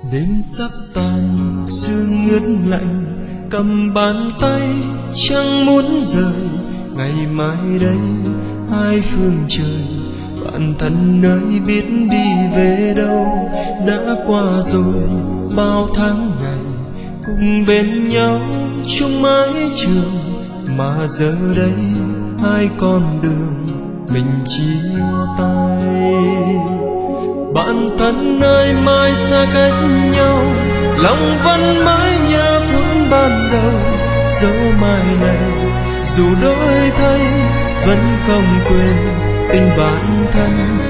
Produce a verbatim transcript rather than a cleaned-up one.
Đêm sắp tàn sương ướt lạnh, cầm bàn tay chẳng muốn rời. Ngày mai đây hai phương trời, bạn thân ơi biết đi về đâu. Đã qua rồi bao tháng ngày, cùng bên nhau chung mái trường, mà giờ đây hai con đường mình chia tay. Bạn thân ơi mai xa cách nhau, lòng vẫn mãi nhớ phút ban đầu. Dẫu mai này dù đổi thay, vẫn không quên tình bạn thân